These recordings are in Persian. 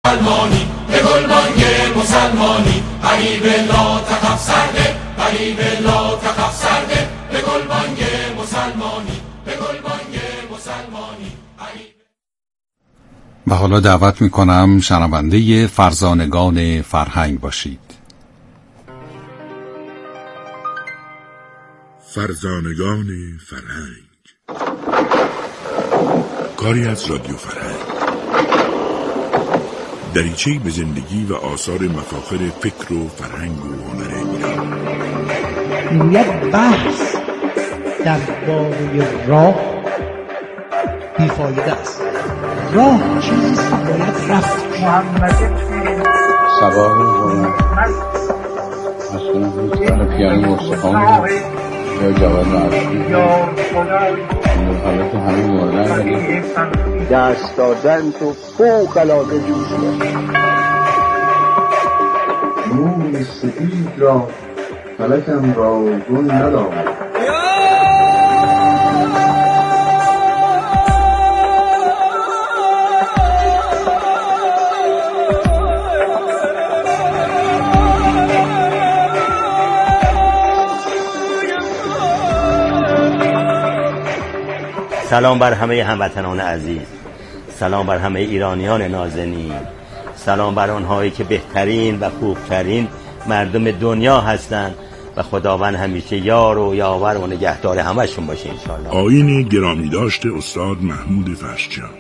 مسلمانی، به گلبانگ مسلمانی، غریب لا تخف سرده، غریب لا تخف سرده، به گلبانگ مسلمانی، به گلبانگ مسلمانی. و حالا دعوت میکنم شنونده فرزانگان فرهنگ باشید. فرزانگان فرهنگ، کاری از رادیو فرهنگ، دریچه‌ای به زندگی و آثار مفاخر فکر و فرهنگ و هنر ایران. میگوید بحث درباره راه بیفایده است. راه چیزی که باید رفت. سبا رو مثلا میتونه پیانو مستقام یا جواد معروفی حالا که همه موردن دست دادن تو فوق العاده جوشیه. موی سپید را فلکم را گل ندامد. سلام بر همه هموطنان عزیز، سلام بر همه ایرانیان نازنین، سلام بر آنهایی که بهترین و خوبترین مردم دنیا هستند و خداوند همیشه یار و یاور و نگهدار همشون باشه انشالله. آیین گرامی داشته استاد محمود فرشچیان.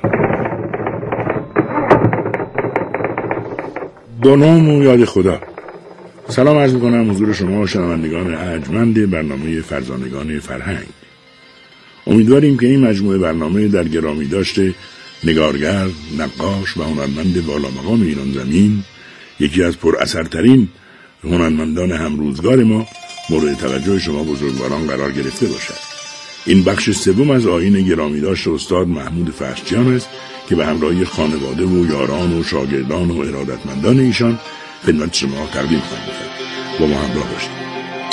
با نام و یاد خدا. سلام عرض می‌کنم حضور شما شنوندگان ارجمند برنامه فرزانگان فرهنگ. امیدواریم که این مجموعه برنامه در گرامی داشته نگارگر، نقاش و هنرمند والا مقام ایران زمین، یکی از پر اثرترین هنرمندان همروزگار ما، مورد توجه شما بزرگواران قرار گرفته باشد. این بخش سوم از آیین گرامی داشته استاد محمود فرشچیان است که به همراهی خانواده و یاران و شاگردان و ارادتمندان ایشان خدمت شما تقدیم خواهیم کرد. با ما همراه باشید.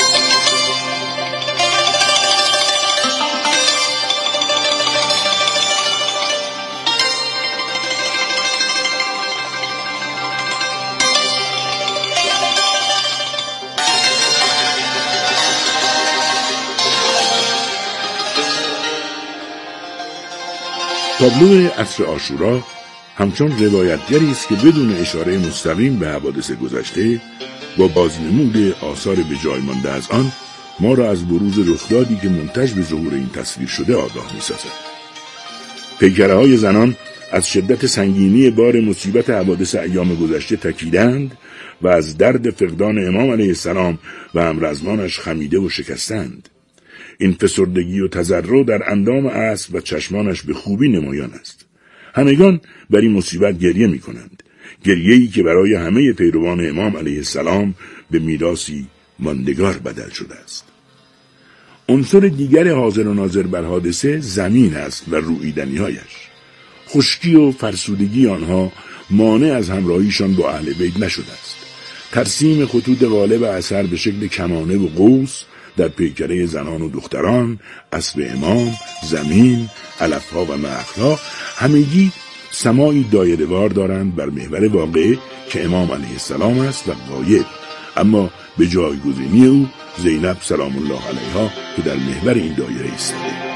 تابلو عصر عاشورا همچون روایتگری است که بدون اشاره مستقیم به حوادث گذشته با بازنمود آثار به جای مانده از آن ما را از بروز رخدادی که منتج به ظهور این تصویر شده آگاه می‌سازد. پیکره‌های زنان از شدت سنگینی بار مصیبت حوادث ایام گذشته تکیدند و از درد فقدان امام علیه السلام و همرزمانش خمیده و شکستند. این فسردگی و تضرع در اندام اسب و چشمانش به خوبی نمایان است. همگان بر این مصیبت گریه می کنند. گریه‌ای که برای همه پیروان امام علیه السلام به میراثی ماندگار بدل شده است. عنصر دیگر حاضر و ناظر بر حادثه زمین است و رویدنی‌هایش. خشکی و فرسودگی آنها مانع از همراهیشان با اهل بیت نشده است. ترسیم خطوط غالب اثر به شکل کمانه و قوس در پیکره زنان و دختران، اسب امام، زمین، علفها و مخلها همگی سماعی دایره‌وار دارند بر محور واقعه که امام علیه السلام است و غایب، اما به جایگزینی او زینب سلام الله علیها که در محور این دایره ایستاده.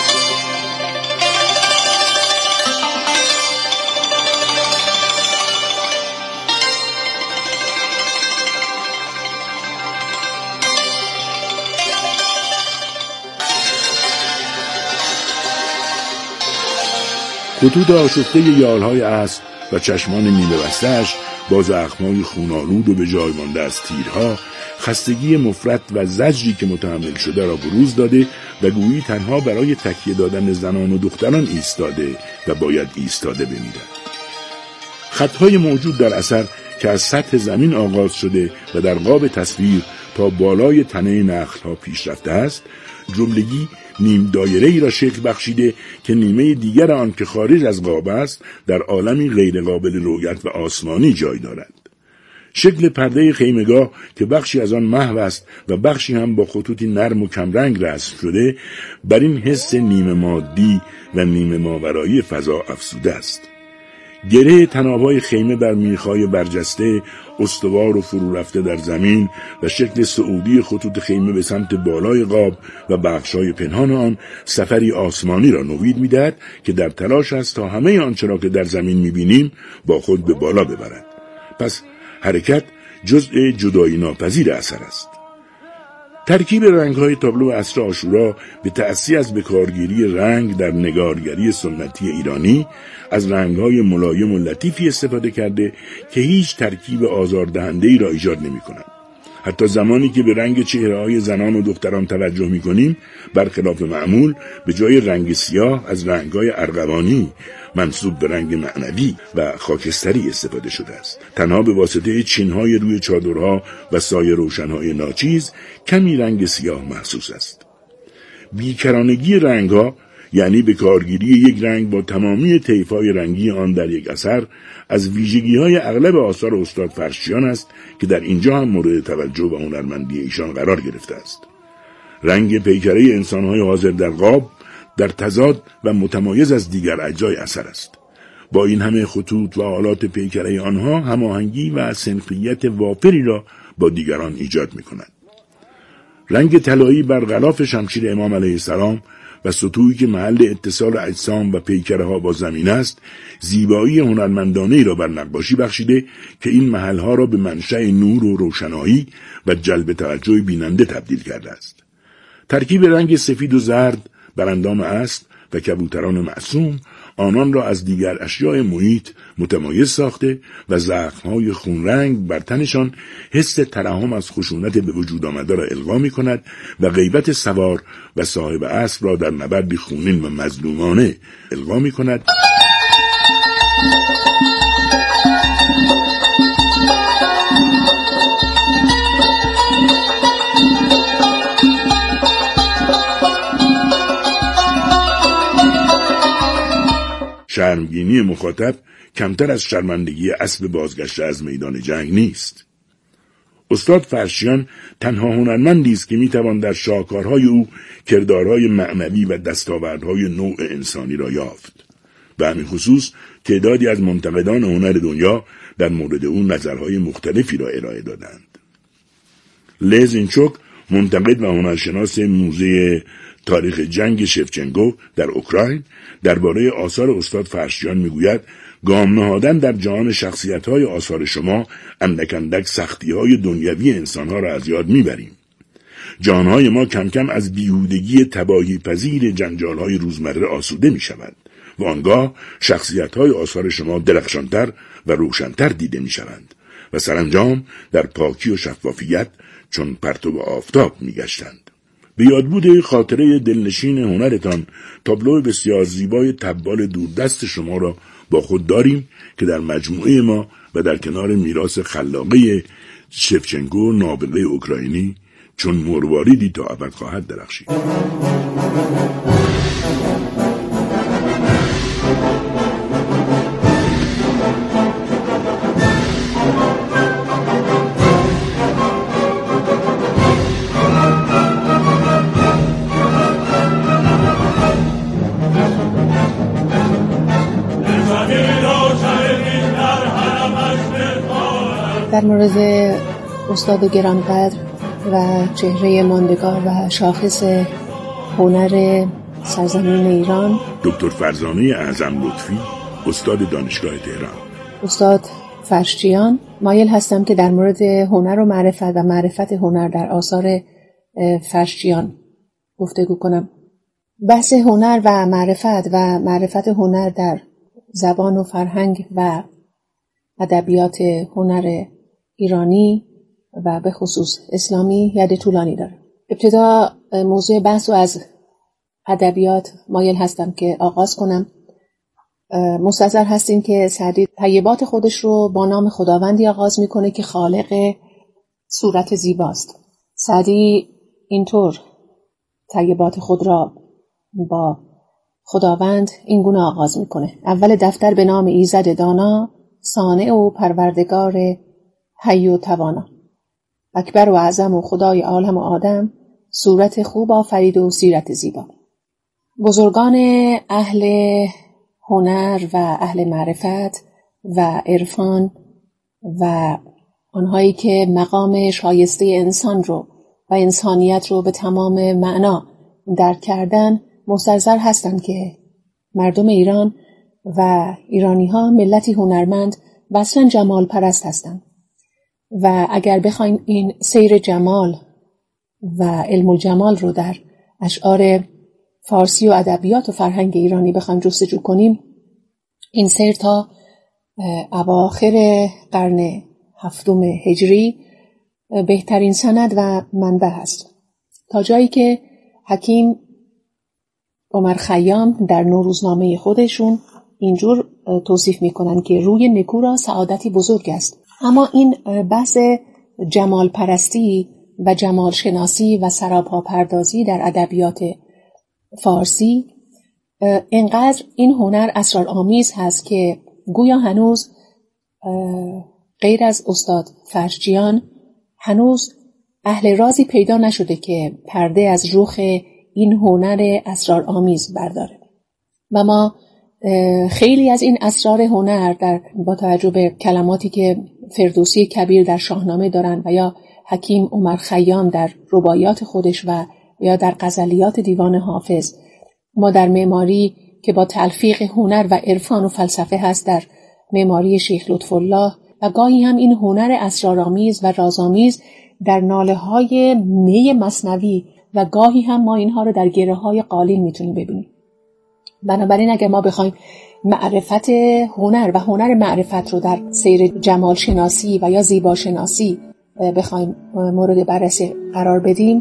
خطوط آشفته یالهای اسب و چشمان نیمه بسته‌اش با زخم‌های خون‌آلود و به جای مانده از تیرها، خستگی مفرط و زجری که متحمل شده را بروز داده و گویی تنها برای تکیه دادن زنان و دختران ایستاده و باید ایستاده بمیرد. خطهای موجود در اثر که از سطح زمین آغاز شده و در قاب تصویر تا بالای تنه نخل‌ها پیش رفته است، جملگی نیم دایره ای را شکل بخشیده که نیمه دیگر آن که خارج از قاب است در عالمی غیر قابل رؤیت و آسمانی جای دارد. شکل پرده خیمگاه که بخشی از آن محو است و بخشی هم با خطوطی نرم و کمرنگ رسم شده بر این حس نیمه مادی و نیمه ماورایی فضا افزوده است. گره طناب‌های خیمه بر میخای برجسته، استوار و فرو رفته در زمین و شکل صعودی خطوط خیمه به سمت بالای قاب و بخشای پنهان آن سفری آسمانی را نوید می‌دهد که در تلاش است تا همه آنچه را که در زمین می‌بینیم با خود به بالا ببرد. پس حرکت جزء جدایی ناپذیر اثر است. ترکیب رنگ‌های تابلو عصر عاشورا به تأسی از بکارگیری رنگ در نگارگری سنتی ایرانی از رنگ‌های ملایم و لطیفی استفاده کرده که هیچ ترکیب آزاردهنده‌ای را ایجاد نمی‌کند. حتی زمانی که به رنگ چهره‌های زنان و دختران توجه می‌کنیم، برخلاف معمول به جای رنگ سیاه از رنگ‌های ارغوانی منسوب به رنگ معنوی و خاکستری استفاده شده است. تنها به واسطه چین‌های روی چادرها و سایه روشن‌های ناچیز کمی رنگ سیاه محسوس است. بیکرانگی رنگ‌ها یعنی به کارگیری یک رنگ با تمامی طیف‌های رنگی آن در یک اثر از ویژگی‌های اغلب آثار استاد فرشچیان است که در اینجا هم مورد توجه و هنرمندی ایشان قرار گرفته است. رنگ پیکره انسان‌های حاضر در قاب در تضاد و متمایز از دیگر اجزای اثر است. با این همه خطوط و آلات پیکره آنها هماهنگی و سنخیت وافری را با دیگران ایجاد می‌کند. رنگ طلایی بر غلاف شمشیر امام علیه السلام و سطوحی که محل اتصال اجسام و پیکره‌ها با زمین است، زیبایی هنرمندانه‌ای را بر نقاشی بخشیده که این محل‌ها را به منشأ نور و روشنایی و جلب توجه بیننده تبدیل کرده است. ترکیب رنگ سفید و زرد بر اندام اسب و کبوتران معصوم آنان را از دیگر اشیاء محیط متمایز ساخته و زخم‌های خونرنگ بر تنشان حس ترحم از خشونت به وجود آمده را القا می‌کند و غیبت سوار و صاحب اسب را در نبردی خونین و مظلومانه القا می‌کند. شرمگینی مخاطب کمتر از شرمندگی اسب بازگشته از میدان جنگ نیست. استاد فرشچیان تنها هنرمندی است که میتوان در شاهکارهای او کردارهای معنوی و دستاوردهای نوع انسانی را یافت. به همین خصوص تعدادی از منتقدان هنر دنیا در مورد او نظرهای مختلفی را ارائه دادند. لزینچوک، منتقد و هنرشناس موزه تاریخ جنگ شفچنکو در اوکراین، درباره آثار استاد فرشچیان میگوید گام نهادن در جهان شخصیت‌های آثار شما اندک اندک سختی‌های دنیوی انسان‌ها را از یاد میبریم. جانهای ما کم کم از بیهودگی تباهی پذیر جنجال‌های روزمره آسوده میشود و آنگاه شخصیت‌های آثار شما درخشانتر و روشنتر دیده میشوند و سرانجام در پاکی و شفافیت چون پرتو آفتاب میگشتند. به یادبود خاطره دلنشین هنرتان تابلو بسیار زیبای تبال دوردست شما را با خود داریم که در مجموعه ما و در کنار میراث خلاقه شفچنکو نابغه اوکراینی چون مرواریدی تا ابد خواهد درخشید. در مورد استاد گرانقدر و چهره ماندگار و شاخص هنر سرزمین ایران، دکتر فرزانه اعظم لطفی، استاد دانشگاه تهران، استاد فرشچیان، مایل هستم که در مورد هنر و معرفت هنر در آثار فرشچیان گفتگو کنم. بحث هنر و معرفت هنر در زبان و فرهنگ و ادبیات هنر ایرانی و به خصوص اسلامی ید طولانی داره. ابتدا موضوع بحث رو از ادبیات مایل هستم که آغاز کنم. مستحضر هستیم که سعدی طیبات خودش رو با نام خداوندی آغاز میکنه که خالق صورت زیباست. سعدی اینطور طیبات خود را با خداوند اینگونه آغاز میکنه: اول دفتر به نام ایزد دانا، صانع و پروردگار حی و توانا، اکبر و اعظم و خدای عالم و آدم، صورت خوب آفرید و سیرت زیبا. بزرگان اهل هنر و اهل معرفت و عرفان و آنهایی که مقام شایسته انسان رو و انسانیت رو به تمام معنا درک کردن مستحضر هستند که مردم ایران و ایرانی ها ملتی هنرمند و اصلا جمال پرست هستند و اگر بخوایم این سیر جمال و علم الجمال رو در اشعار فارسی و ادبیات و فرهنگ ایرانی بخوایم جستجو کنیم، این سیر تا اواخر قرن 7 هجری بهترین سند و منبع هست، تا جایی که حکیم عمر خیام در نوروزنامه خودشون اینجور توصیف میکنن که روی نکو را سعادتی بزرگ است. اما این بحث جمال پرستی و جمال شناسی و سراپا پردازی در ادبیات فارسی اینقدر این هنر اسرارآمیز هست که گویا هنوز غیر از استاد فرشچیان هنوز اهل رازی پیدا نشده که پرده از رخ این هنر اسرارآمیز برداره و ما خیلی از این اسرار هنر با توجه به کلماتی که فردوسی کبیر در شاهنامه دارن و یا حکیم عمر خیام در رباعیات خودش و یا در غزلیات دیوان حافظ، ما در معماری که با تلفیق هنر و عرفان و فلسفه هست در معماری شیخ لطف‌الله و گاهی هم این هنر اسرارآمیز و رازآمیز در ناله‌های می مثنوی و گاهی هم ما اینها رو در گره‌های قالین میتونیم ببینیم. بنابراین اگر ما بخوایم معرفت هنر و هنر معرفت رو در سیر جمال شناسی و یا زیبا شناسی بخوایم مورد بررسی قرار بدیم،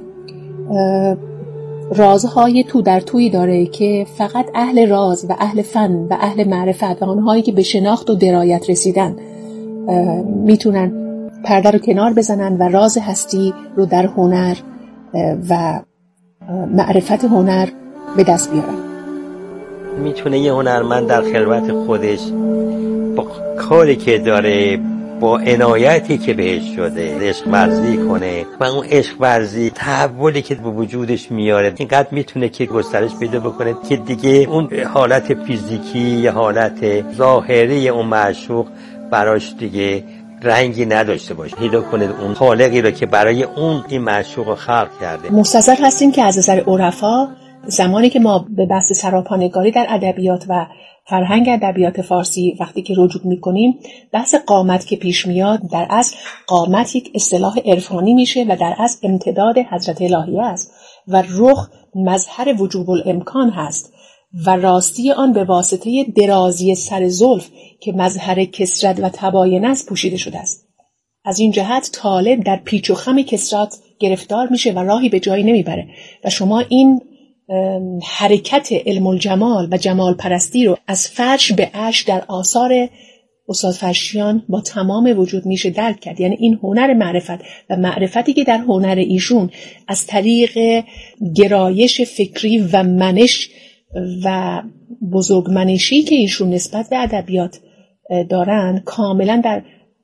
رازهای تو در تویی داره که فقط اهل راز و اهل فن و اهل معرفت و آنهایی که به شناخت و درایت رسیدن میتونن پرده رو کنار بزنن و راز هستی رو در هنر و معرفت هنر به دست بیارن. میتونه یه هنرمند در خلوت خودش با کاری که داره، با عنایتی که بهش شده عشق ورزی کنه و اون عشق ورزی تحولی که به وجودش میاره اینقدر میتونه که گسترش پیدا بکنه که دیگه اون حالت فیزیکی یا حالت ظاهری اون معشوق براش دیگه رنگی نداشته باشه، پیدا کنه اون خالقی رو که برای اون این معشوق رو خلق کرده. مستحضر هستیم که از نظر عرفا زمانی که ما به بحث سراپانگاری در ادبیات و فرهنگ ادبیات فارسی وقتی که رجوع میکنیم، بحث قامت که پیش میاد در اصل قامت یک اصطلاح عرفانی میشه و در اصل امتداد حضرت الهیه است و رخ مظهر وجوب الامکان هست و راستی آن به واسطه درازی سر زلف که مظهر کثرت و تباین است پوشیده شده است. از این جهت طالب در پیچ و خم کثرت گرفتار میشه و راهی به جایی نمیبره و شما این حرکت علم الجمال و جمال پرستی رو از فرش به عرش در آثار استاد فرشچیان با تمام وجود میشه درک کرد. یعنی این هنر معرفت و معرفتی که در هنر ایشون از طریق گرایش فکری و منش و بزرگمنشی که ایشون نسبت به ادبیات دارن کاملا در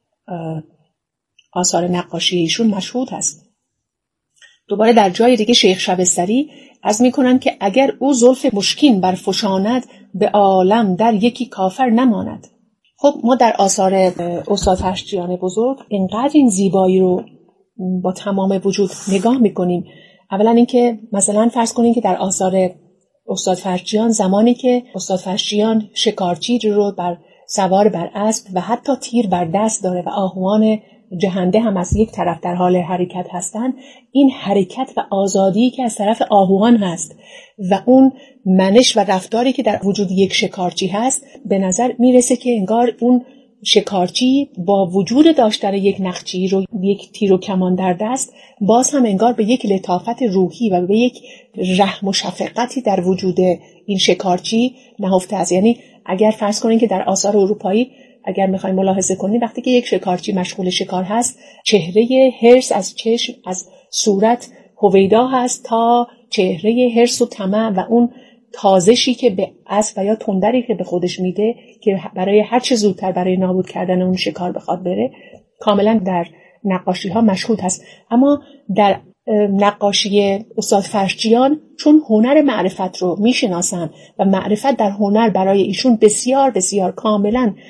آثار نقاشی ایشون مشهود هست. دوباره در جای دیگه شیخ شبستری عرض میکنن که اگر او زلف مشکین برفشاند به عالم در یکی کافر نماند. خب ما در آثار استاد فرشچیان بزرگ اینقدر این زیبایی رو با تمام وجود نگاه میکنیم. اولا اینکه مثلا فرض کنیم که در آثار استاد فرشچیان زمانی که استاد فرشچیان شکارچی رو سوار بر اسب و حتی تیر بر دست داره و آهوان جهنده هم از یک طرف در حال حرکت هستن، این حرکت و آزادی که از طرف آهوان هست و اون منش و رفتاری که در وجود یک شکارچی هست، به نظر میرسه که انگار اون شکارچی با وجود داشتن یک نخچی رو، یک تیر و کمان در دست، باز هم انگار به یک لطافت روحی و به یک رحم و شفقتی در وجود این شکارچی نهفته است. یعنی اگر فرض کنین که در آثار اروپایی اگر میخوایم ملاحظه کنیم، وقتی که یک شکارچی مشغول شکار هست، چهره حرص از چشم، از صورت هویدا هست تا چهره حرص و طمع و اون تازشی که به اسب و یا تندری که به خودش میده که برای هر چه زودتر برای نابود کردن اون شکار بخواد بره، کاملا در نقاشی ها مشهود هست. اما در نقاشی استاد فرشچیان چون هنر معرفت رو میشناسن و معرفت در هنر برای ایشون بسیار بسیار کاملا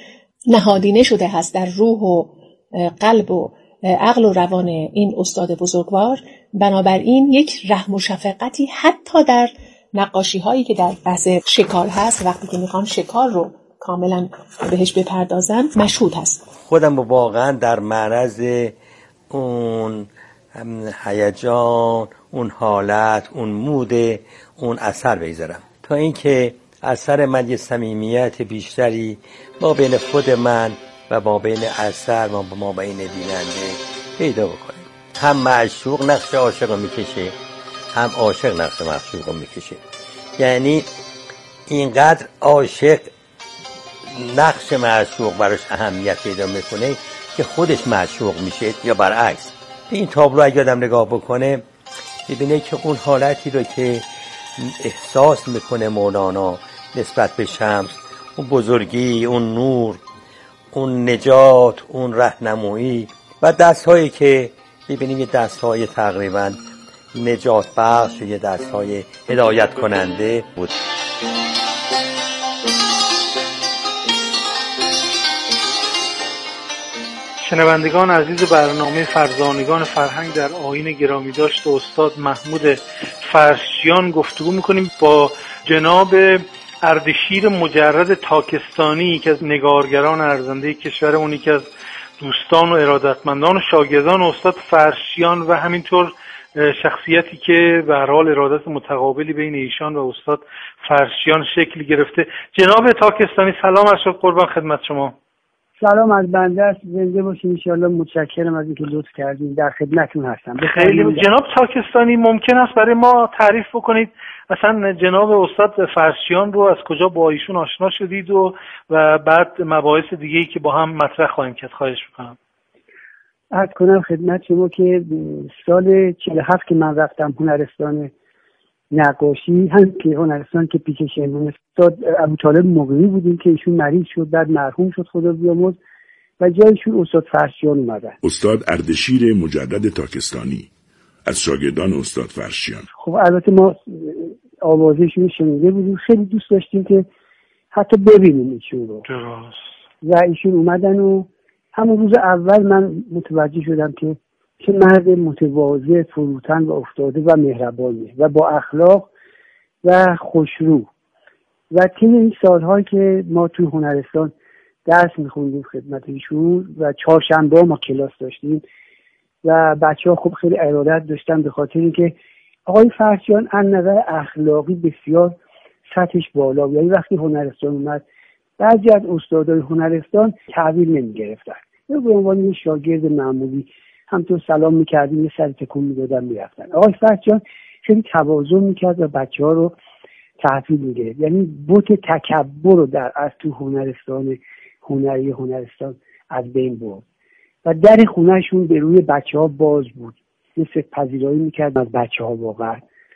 نهادینه شده هست در روح و قلب و عقل و روان این استاد بزرگوار. بنابراین یک رحم و شفقتی حتی در نقاشی هایی که در بحث شکار هست، وقتی که میخوان شکار رو کاملا بهش بپردازن، مشهود هست. خودم واقعا در معرض اون هیجان، اون حالت، اون مود اون اثر بگذارم تا اینکه اثر من یه صمیمیت بیشتری ما بین خود من و ما بین اثر و ما بین بیننده پیدا بکنه. هم معشوق نقش عاشق رو میکشه، هم عاشق نقش معشوق رو میکشه. یعنی اینقدر عاشق نقش معشوق براش اهمیت پیدا میکنه که خودش معشوق میشه یا برعکس. این تابلو اگه آدم نگاه بکنه ببینه که اون حالتی رو که احساس میکنه مولانا نسبت به شمس، اون بزرگی، اون نور، اون نجات، اون راهنمایی و دست‌هایی که ببینیم یه دست‌های تقریباً نجات بخش و یه دست‌های هدایت کننده بود. شنوندگان عزیز برنامه فرزانگان فرهنگ در آیین گرامی داشت استاد محمود فرشیان گفتگو میکنیم با جناب اردشیر مجرد تاکستانی که از نگارگران ارزنده کشور، اونی که از دوستان و ارادتمندان و شاگردان استاد فرشیان و همینطور شخصیتی که به هر حال ارادت متقابلی بین ایشان و استاد فرشیان شکل گرفته. جناب تاکستانی سلام عرض قربان خدمت شما. سلام از بنده است، زنده باشین ان شاء الله. متشکرم از اینکه لطف کردین، در خدمتتون هستم. خیلی جناب تاکستانی ممکن است برای ما تعریف بکنید اصلا جناب استاد فرشیان رو از کجا با ایشون آشنا شدید و بعد مباحث دیگه‌ای که با هم مطرح خواهیم کرد. خواهش می‌کنم. عرض کنم خدمت شما که سال 47 که من رفتم هنرستان نقاشی، هم که هنرستان که پیش شهرمان استاد ابوطالب مقری بودیم که ایشون مریض شد، بعد مرحوم شد خدا بیامرز و جایشون استاد فرشیان اومدن. استاد اردشیر مجرد تاکستانی از شاگردان استاد فرشیان. خب البته ما آوازشون شنیده بودیم، خیلی دوست داشتیم که حتی ببینیم ایشون رو. و ایشون اومدن و همون روز اول من متوجه شدم که چه مرد متواضع، فروتن و افتاده و مهربانیه و با اخلاق و خوشرو. و طی این سالهایی که ما توی هنرستان درس میخوندیم خدمت ایشون و چهارشنبه ما کلاس داشتیم و بچه‌ها خب خیلی ارادت داشتن به خاطر اینکه آقای فرشیان از نظر اخلاقی بسیار سطحش بالا، یعنی وقتی هنرستان اومد بعضی از استادای هنرستان تحویل نمیگرفتن یا به عنوان یه شاگرد معمولی همطور سلام میکردیم، یه سر تکون میدادن میرفتن. آقای فرشیان خیلی تواضع میکرد و بچه‌ها رو تحویل میگرفت، یعنی بوت تکبر رو از تو هنرستان هنرستان از بین برد و در خونهشون به روی بچه‌ها باز بود، مثل پذیرایی میکرد از بچه‌ها واقعا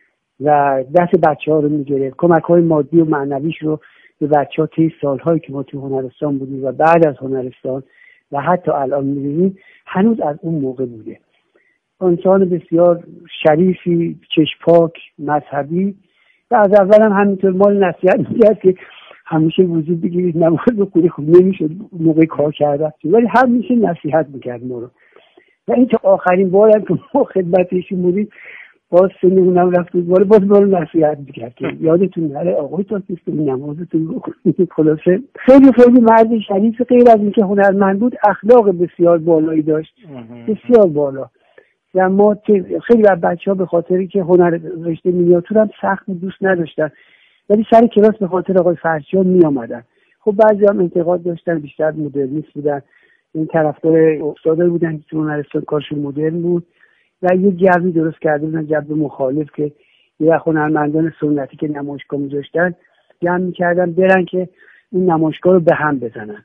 و دست بچه‌ها رو میگرفت، کمک‌های مادی و معنویش رو به بچه‌ها طی سال‌هایی که ما تو هنرستان بودیم و بعد از هنرستان و حتی الان می‌بینیم هنوز از اون موقع بوده. انسان بسیار شریفی، چشم‌پاک، مذهبی و از اول هم همینطور مال نصیحت می‌کرد که همیشه وضو بگیرید، نماز بخونید. خب نمی‌شد موقع کار کردن، ولی همیشه نصیحت می‌کرد ما رو. و این تا آخرین بار هم که ما خدمتشون بودیم باز سنمونم رفت بود، باز ما رو نصیحت می‌کرد که یادتون نره آقای تاکستانی نمازتون بخونید. خلاصه خیلی خیلی مرد شریف، غیر از اینکه هنرمند بود اخلاق بسیار بالایی داشت، بسیار بالا. و ما خیلی از بچه‌ها به خاطری که هنر رشته مینیاتور هم سخت دوست نداشتن ولی سر کلاس به خاطر آقای فرشیان می آمدن. خب بعضی هم انتقاد داشتن، بیشتر مدرنیست بودن، این طرفدار استادایی بودن که تو هنرستان کارشون مدرن بود و یه جوی درست کرده بودن، جو مخالف، که یه هنرمندان سنتی که نمایشگاه می‌ذاشتن جمع می‌کردن برن که این نمایشگاه رو به هم بزنن.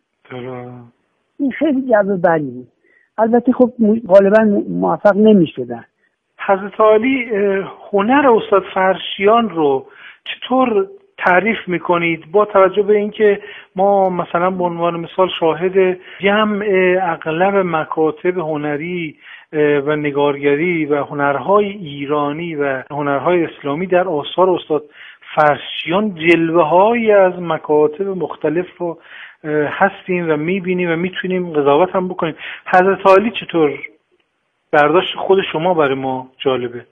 این خیلی جو بدی بود. البته خب غالبا موفق نمی‌شدن. حضرت عالی هنر استاد فرشیان رو چطور تعریف میکنید با توجه به اینکه ما مثلا به عنوان مثال شاهد جمع اغلب مکاتب هنری و نگارگری و هنرهای ایرانی و هنرهای اسلامی در آثار استاد فرشیان جلوه‌هایی از مکاتب مختلف رو هستیم و میبینیم و میتونیم قضاوت هم بکنیم. حضرت علی چطور برداشت خود شما برای ما جالبه؟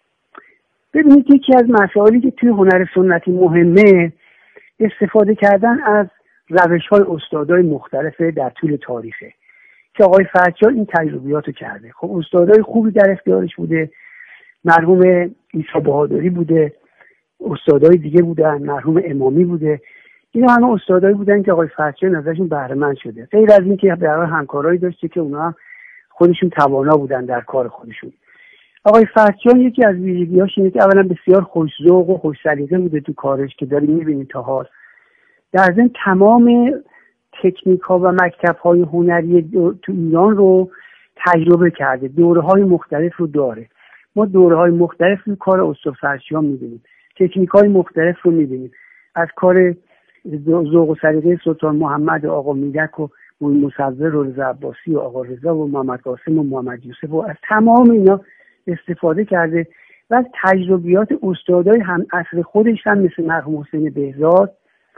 ببینید یکی از مسائلی که توی هنر سنتی مهمه استفاده کردن از روش‌های استادای مختلف در طول تاریخه که آقای فرجیان این تجربیات رو کرده. خب استادای خوبی در اختیارش بوده، مرحوم عیسی بهادری بوده، استادای دیگه بودن، مرحوم امامی بوده. اینا همه استادایی بودن که آقای فرجیان ازشون بهره مند شده. غیر از این که در واقع همکارایی داشته که اونا هم خودشون توانا بودن در کار خودشون. آقای فرجیان یکی از ویژگی‌هاش اینه که اولا بسیار خوش‌ذوق و خوش سلیقه بوده تو کارش که داریم می‌بینید تا حال. در ضمن تمام تکنیک‌ها و مکتب‌های هنری تو ایران رو تجربه کرده، دوره‌های مختلف رو داره. ما دوره‌های مختلف رو کار استاد فرجیان می‌بینیم، تکنیک‌های مختلف رو می‌بینیم، از کار ذوق و سلیقه سلطان محمد و آقا میدک و مصور و رضا عباسی و آقا رضا و محمد قاسم و محمد یوسف و از تمام اینا استفاده کرده و از تجربیات استادای هم عصر خودش هم مثل مرحوم حسین بهزاد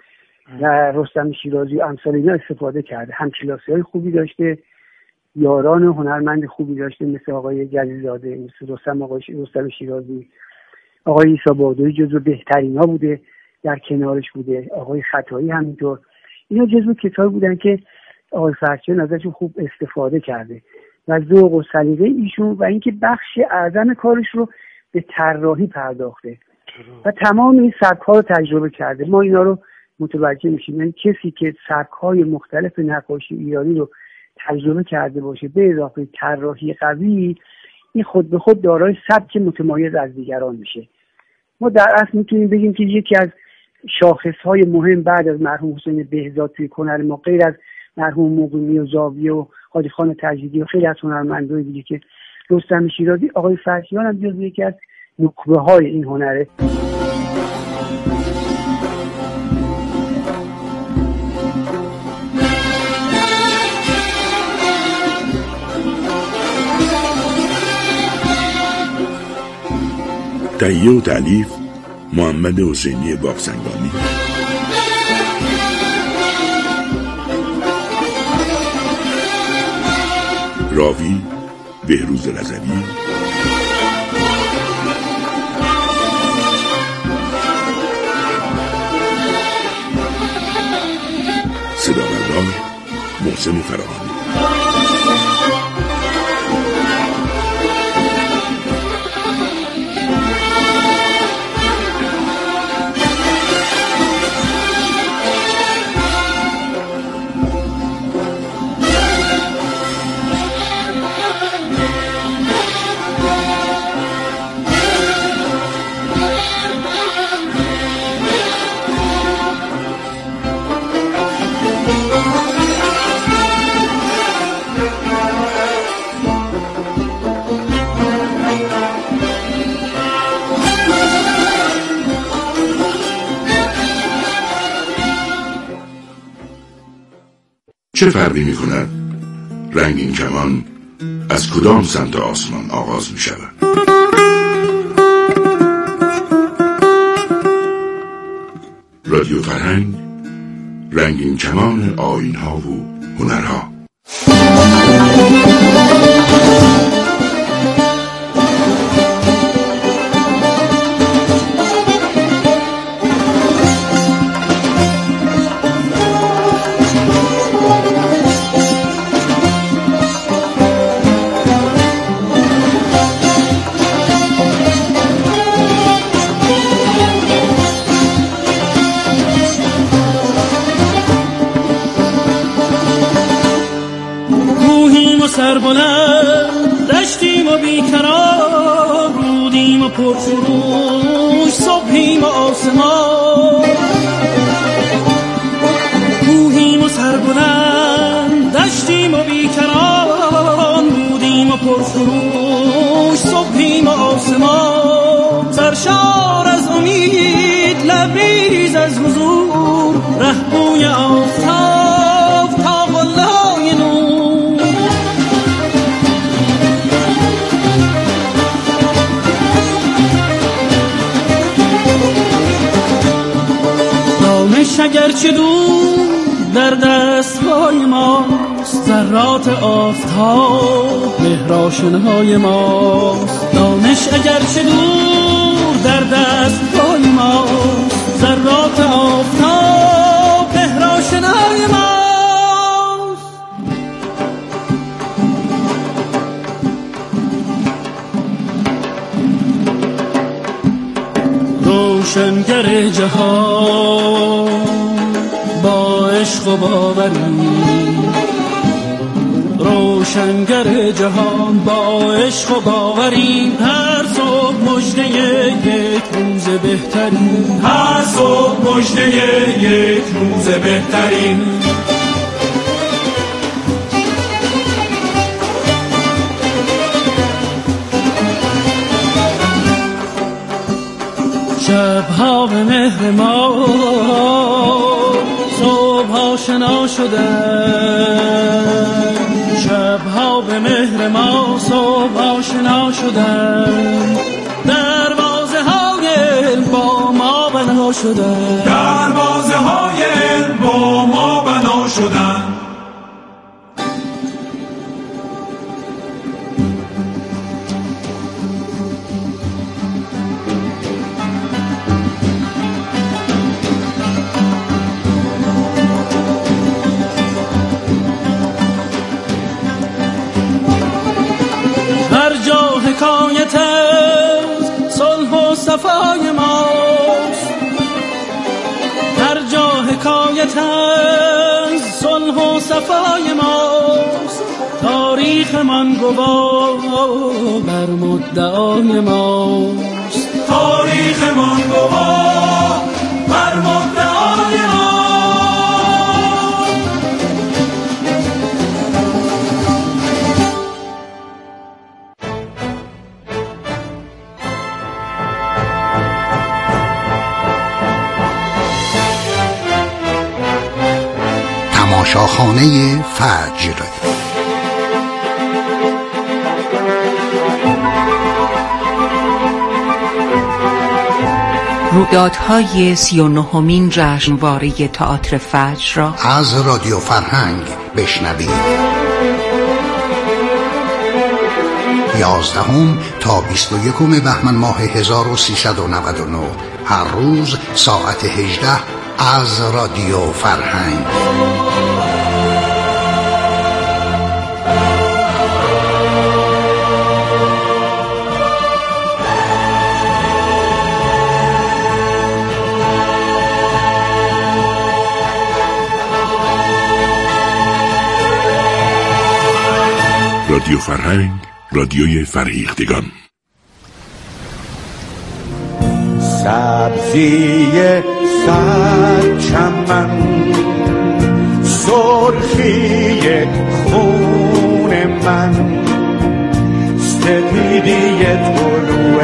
و رستم شیرازی و امثال اینا استفاده کرده. همکلاسی‌های خوبی داشته، یاران هنرمند خوبی داشته مثل آقای جلیل‌زاده، مثل رستم شیرازی. آقای عیسی بهادری جزو بهترینا بوده، در کنارش بوده، آقای خطایی همینطور. اینا جزو کسایی بودن که آقای فرجیان ازشون خوب استفاده کرده و ذوق و سلیقه ایشون و اینکه بخش اعظم کارش رو به طراحی پرداخته و تمام این سبک‌ها رو تجربه کرده. ما اینا رو متوجه میشیم، یعنی کسی که سبک‌های مختلف نقاشی ایرانی رو تجربه کرده باشه به اضافه طراحی قوی، این خود به خود دارای سبک متمایز از دیگران میشه. ما در اصل میتونیم بگیم که یکی از شاخص‌های مهم بعد از مرحوم حسین بهزاد توی هنر ما، غیر از مرحوم مقیمی و زاویه و حاجی خان تجدیدی و خیلی از هنرمندای دیگه که رستم شیرازی، آقای فرجیان هم جزو یکی از نخبه‌های این هنره. تهیه و تألیف محمد حسینی باغسنگانی، راوی بهروز رضوی، صدابردار محسن فراهانی. چه فرقی می کند رنگین کمان از کدام سمت آسمان آغاز می شود؟ رادیو فرهنگ، رنگین کمان آیین‌ها و هنرها. سربلند دشتیم و بیقرار، رودیم و پرفروش، صبحیم و آسمان. کوهیم و سربلند دشتیم و بیقرار، رودیم و پرفروش، صبحیم و آسمان. سرشار از امید، لبریز از حضور، رهبوی آفتاب تا قله‌های نور. اگرچه دور در دستهای ماست، ذرات آفتاب مهرآشنای ماست. دانش اگرچه دور در دستهای ماست، ذرات آفتاب مهرآشنای ماست. روشنگر جهان با عشق و باوری، روشنگر جهان با عشق و باوری، هر صبح مژده یک روز بهترین، هر صبح مژده یک روز بهترین. شبها به مهر ما صبحها شنا شدن، شبها به مهر ما صبحها شنا شدن، دروازه های علم با ما بنا شدن، دروازه های علم با ما بنا شدن. حکایت از صلح و صفای ماست، هر جا حکایت از صلح و صفای ماست، تاریخ من گواه بر مدعای ماست، تاریخ من گواه بر مدعای ماست. تماشاخانه فجر. رویدادهای 39مین جشنواره تئاتر فجر را از رادیو فرهنگ بشنوید. 11 تا 21 بهمن ماه 1399 هر روز ساعت 18 از رادیو فرهنگ. رادیو فرهنگ، رادیوی فرهیختگان. سبزی سر چمن، سرخی خون من، سپیدی طلوع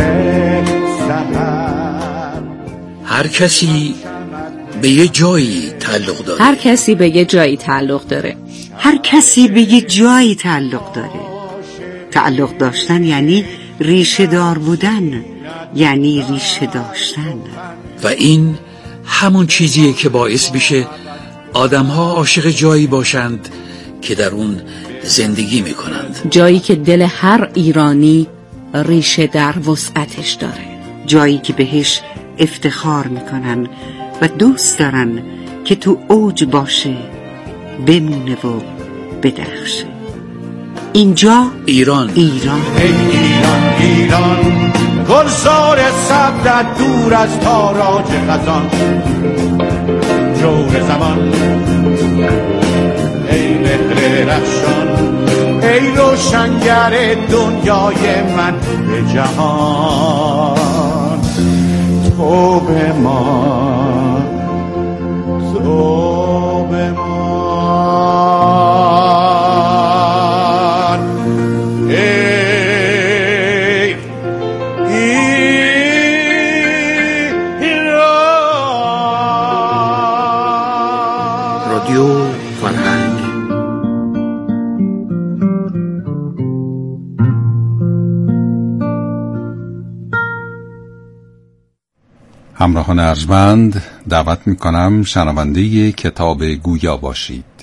سحر. هر کسی به یه جایی تعلق داره. هر کسی به یه جایی تعلق داره. هر کسی به یه جایی تعلق داره. تعلق داشتن یعنی ریشه دار بودن، یعنی ریشه داشتن. و این همون چیزیه که باعث میشه آدم‌ها عاشق جایی باشند که در اون زندگی میکنند. جایی که دل هر ایرانی ریشه در وسعتش داره. جایی که بهش افتخار میکنن و دوست دارن که تو اوج باشه، بمونه و بدرخشه. اینجا ایران. ایران ای ایران ایران، گلزار سبزت دور از تاراج خزان، جور زمان ای مهر رخشان، ای روشنگر دنیای من به جهان. تو به ما، تو به ما همراهان ارجمند، دعوت میکنم شنونده کتاب گویا باشید.